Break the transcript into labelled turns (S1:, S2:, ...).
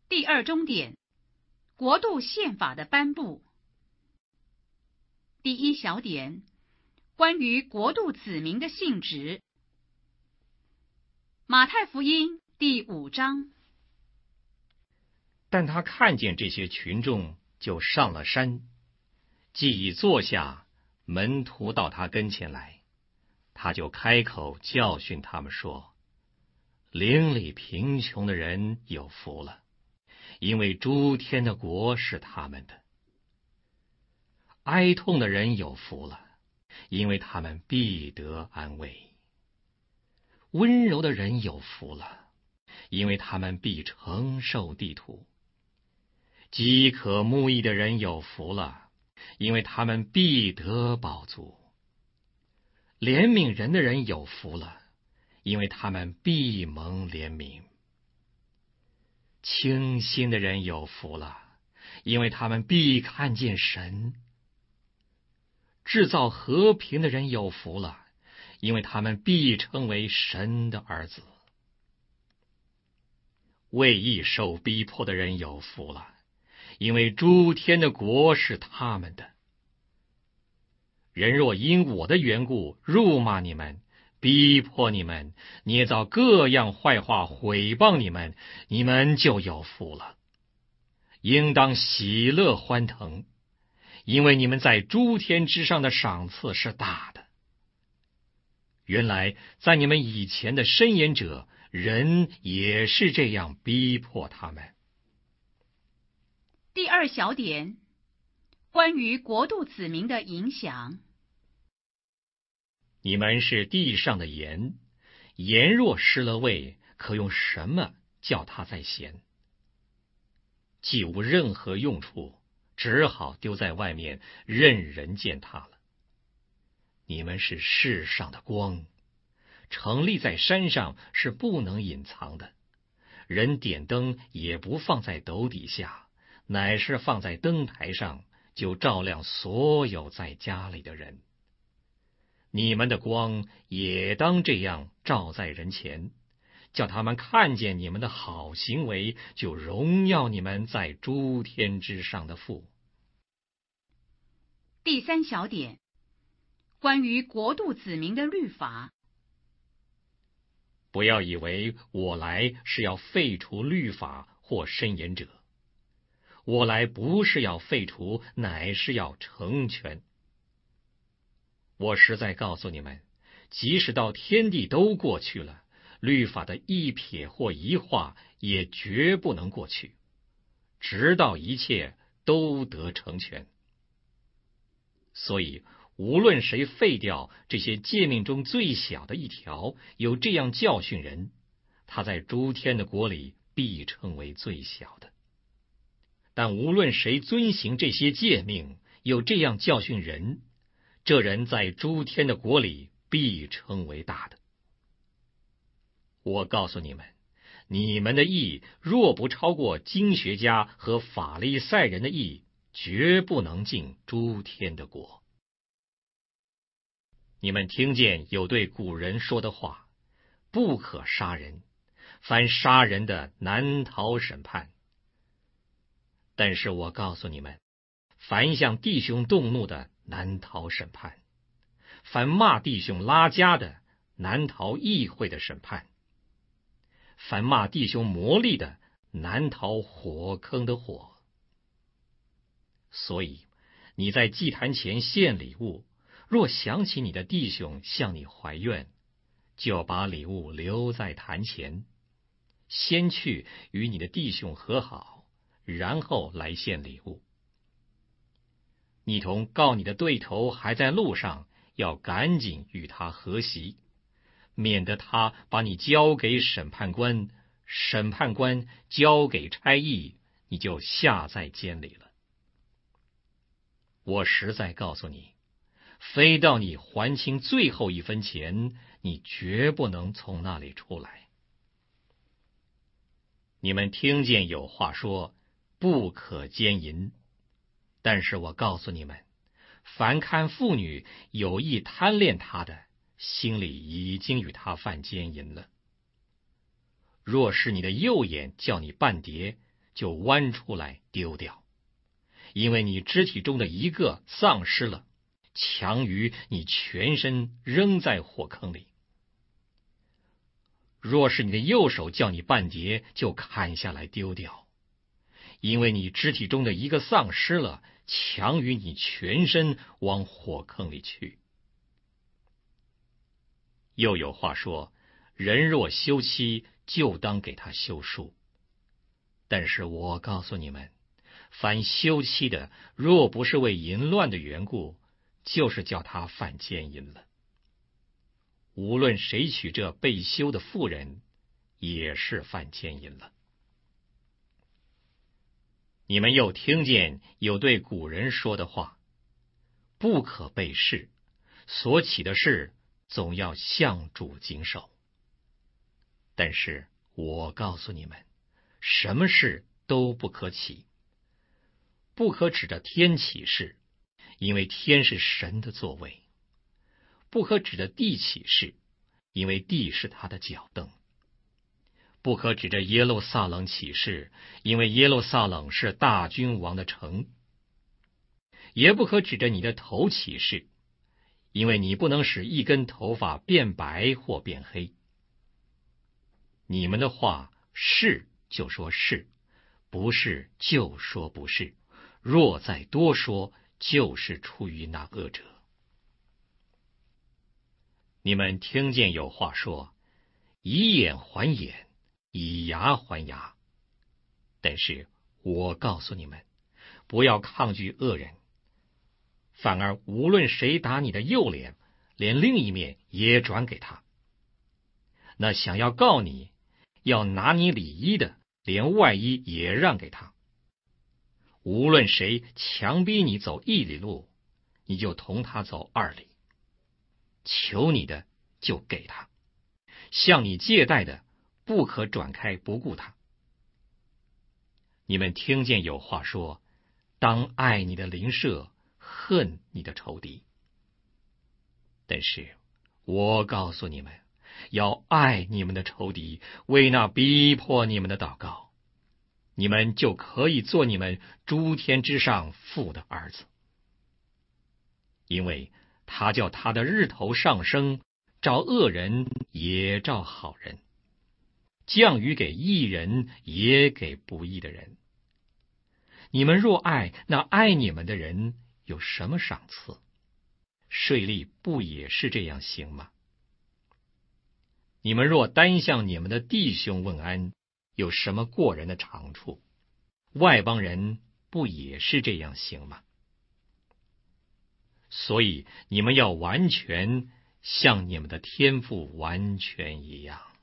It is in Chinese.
S1: 第二中点，国度宪法的颁布。第一小点，关于国度子民的性质。马太福音第5章。
S2: 但他看见这些群众，就上了山，既已坐下，门徒到他跟前来，他就开口教训他们说：灵里贫穷的人有福了，因为诸天的国是他们的；哀痛的人有福了，因为他们必得安慰；温柔的人有福了，因为他们必承受地土；饥渴慕义的人有福了，因为他们必得饱足；怜悯人的人有福了，因为他们必蒙怜悯；清心的人有福了，因为他们必看见神；制造和平的人有福了，因为他们必称为神的儿子；为义受逼迫的人有福了，因为诸天的国是他们的。人若因我的缘故辱骂你们，逼迫你们，捏造各样坏话毁谤你们，你们就有福了。应当喜乐欢腾，因为你们在诸天之上的赏赐是大的。原来在你们以前的申言者，人也是这样逼迫他们。
S1: 第二小点，关于国度子民的影响。
S2: 你们是地上的盐，盐若失了味，可用什么叫它再咸？既无任何用处，只好丢在外面，任人践踏了。你们是世上的光，城立在山上是不能隐藏的。人点灯也不放在斗底下，乃是放在灯台上，就照亮所有在家里的人。你们的光也当这样照在人前，叫他们看见你们的好行为，就荣耀你们在诸天之上的父。
S1: 第三小点，关于国度子民的律法。
S2: 不要以为我来是要废除律法或申言者，我来不是要废除，乃是要成全。我实在告诉你们，即使到天地都过去了，律法的一撇或一画也绝不能过去，直到一切都得成全。所以无论谁废掉这些诫命中最小的一条，有这样教训人，他在诸天的国里必称为最小的；但无论谁遵行这些诫命，有这样教训人，这人在诸天的国里必称为大的。我告诉你们，你们的义若不超过经学家和法利赛人的义，绝不能进诸天的国。你们听见有对古人说的话，不可杀人，凡杀人的难逃审判。但是我告诉你们，凡向弟兄动怒的难逃审判，凡骂弟兄拉加的难逃议会的审判，凡骂弟兄魔力的难逃火坑的火。所以你在祭坛前献礼物，若想起你的弟兄向你怀怨，就把礼物留在坛前，先去与你的弟兄和好，然后来献礼物。你同告你的对头还在路上，要赶紧与他和席，免得他把你交给审判官，审判官交给差役，你就下在监里了。我实在告诉你，非到你还清最后一分钱，你绝不能从那里出来。你们听见有话说，不可奸淫。但是我告诉你们，凡看妇女有意贪恋她的，心里已经与她犯奸淫了。若是你的右眼叫你半跌， 就剜出来丢掉，因为你肢体中的一个丧失了，强于你全身扔在火坑里。若是你的右手叫你半截，就砍下来丢掉，因为你肢体中的一个丧失了，强于你全身往火坑里去。又有话说，人若休妻，就当给他休书。但是我告诉你们，凡休妻的，若不是为淫乱的缘故，就是叫他犯奸淫了。无论谁娶这被休的妇人，也是犯奸淫了。你们又听见有对古人说的话，不可背誓，所起的事总要向主谨守。但是我告诉你们，什么事都不可起，不可指着天起誓，因为天是神的座位；不可指着地起誓，因为地是他的脚凳；不可指着耶路撒冷起誓，因为耶路撒冷是大君王的城；也不可指着你的头起誓，因为你不能使一根头发变白或变黑。你们的话是就说是，不是就说不是，若再多说，就是出于那恶者。你们听见有话说，以眼还眼，以牙还牙。但是我告诉你们，不要抗拒恶人，反而无论谁打你的右脸，连另一面也转给他。那想要告你，要拿你里衣的，连外衣也让给他。无论谁强逼你走1里路，你就同他走2里。求你的就给他，向你借贷的，不可转开不顾他。你们听见有话说，当爱你的邻舍，恨你的仇敌。但是我告诉你们，要爱你们的仇敌，为那逼迫你们的祷告，你们就可以做你们诸天之上父的儿子。因为他叫他的日头上升，照恶人也照好人，降雨给义人也给不义的人。你们若爱那爱你们的人，有什么赏赐？税吏不也是这样行吗？你们若单向你们的弟兄问安，有什么过人的长处？外邦人不也是这样行吗？所以你们要完全，像你们的天父完全一样。